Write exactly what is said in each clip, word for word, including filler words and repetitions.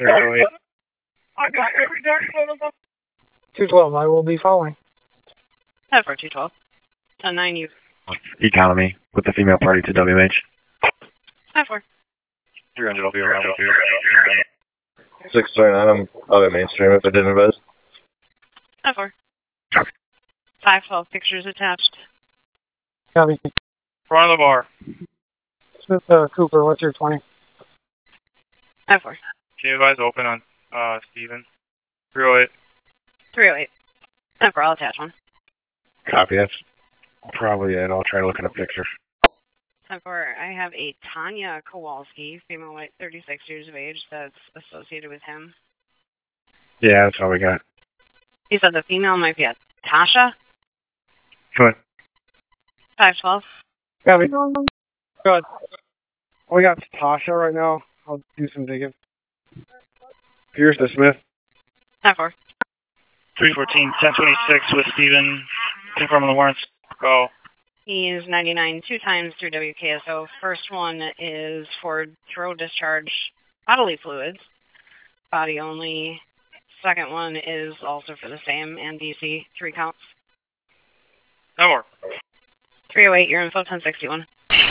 zero eight. I got every direction of them. two twelve, I will be following. Have for two twelve. ten nine, you. Economy with the female party to W H. Have for. three hundred, I'll be around with you. six twenty-nine, I'm out at Mainstream if I didn't advise. Have for. five twelve, pictures attached. Copy. Front of the bar. Smith uh, Cooper, what's your twenty? Have for. Can you advise open on uh, Steven? three oh eight. three oh eight. Have for, I'll attach one. Copy, that's probably it. I'll try to look at a picture. Time for, I have a Tanya Kowalski, female white, thirty-six years of age, that's associated with him. Yeah, that's all we got. He said the female might be a Tasha. Go ahead. five twelve. Copy. Good. We got Tasha right now. I'll do some digging. Here's the Smith. Time for. three fourteen, ten twenty-six with Steven. Confirming the warrants. Go. He is ninety-nine two times through W K S O. First one is for throw discharge bodily fluids, body only. Second one is also for the same, and D C, three counts. No more. three oh eight, your info, ten sixty-one.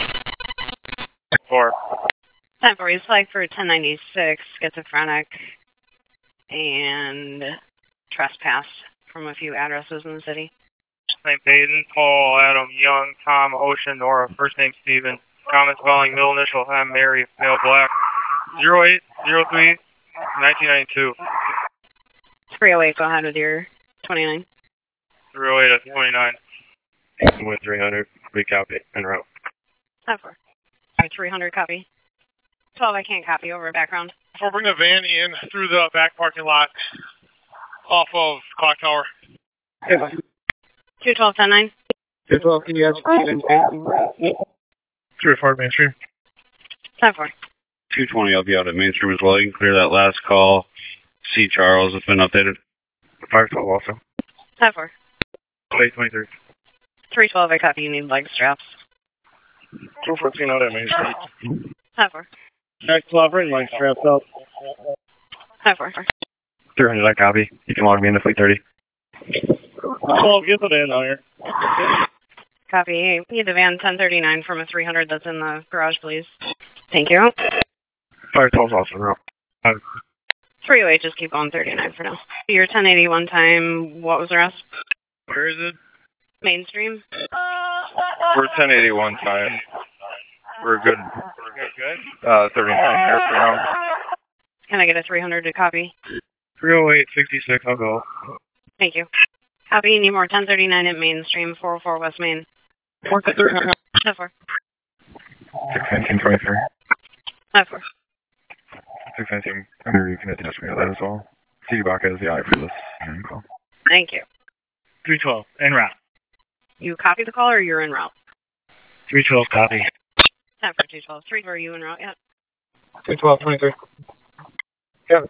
Four. Time for, he's flagged for ten ninety-six, schizophrenic, and trespass from a few addresses in the city. Name Peyton, Paul, Adam, Young, Tom, Ocean, Nora. First name Steven. Common spelling, middle initial, M, Mary, male, black. zero eight zero three nineteen ninety-two. three oh eight, go ahead with your twenty-nine. three oh eight at twenty-nine. With three hundred, we copy en route. Time for. three hundred copy. twelve, I can't copy over background. I'll bring the van in through the back parking lot off of Clock Tower. two twelve, ten nine. two twelve, can you guys Steven? three oh four Mainstream. Time for. two twenty, I'll be out at Mainstream as well. You can clear that last call. C. Charles has been updated. five twelve also. Time for. eight twenty-three. three twelve, I copy, you need leg straps. two fourteen out at Main Street. Time for. Next twelve, bring leg straps out. Time for. three hundred, I copy. You can log me in the fleet thirty. twelve, get it in out here. Copy. Need the van ten thirty-nine from a three hundred that's in the garage, please. Thank you. five twelve also en route. three oh eight, just keep going thirty-nine for now. Your ten eighty-one time, what was the rest? Where is it? Mainstream. We're ten eighty-one time. We're good. Good, good. Uh, thirty-nine here for now. Can I get a three hundred to copy? three oh eight sixty-six, I'll go. Thank you. Copy, need more ten thirty-nine at Mainstream, four oh four West Main. Four to three. Five four. six nineteen twenty-three. Five four. six nineteen, or you can attach me to that as well. C D Baca is the eye for this hearing call. Thank you. three twelve, en route. You copy the call or you're en route? three twelve, copy. Time for two twelve. three, are you en route yet? two twelve, twenty-three. Yeah.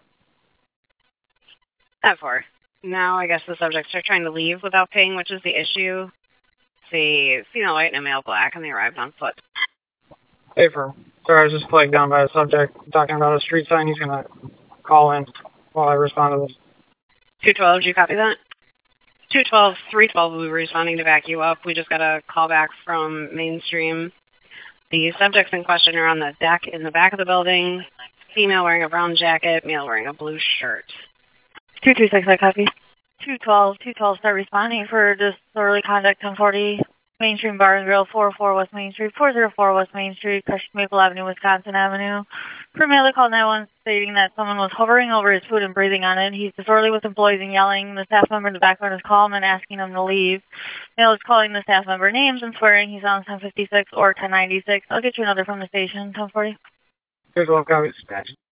Five four. Now I guess the subjects are trying to leave without paying, which is the issue. It's a female white and a male black, and they arrived on foot. Hey, for sorry, I was just flagged down by a subject talking about a street sign. He's gonna call in while I respond to this. two twelve, did you copy that? two twelve, three twelve, we were responding to back you up. We just got a call back from Mainstream. The subjects in question are on the deck in the back of the building. Female wearing a brown jacket, male wearing a blue shirt. two two six, I copy. two twelve, two twelve, start responding for disorderly conduct, ten forty. Mainstream Bar and Grill, four oh four West Main Street, four oh four West Main Street, Crush Maple Avenue, Wisconsin Avenue. For mailer call nine one stating that someone was hovering over his food and breathing on it. He's disorderly with employees and yelling. The staff member in the background is calling and asking him to leave. Male is calling the staff member names and swearing he's on ten fifty-six or ten ninety-six. I'll get you another from the station, ten forty. Here's what I've got.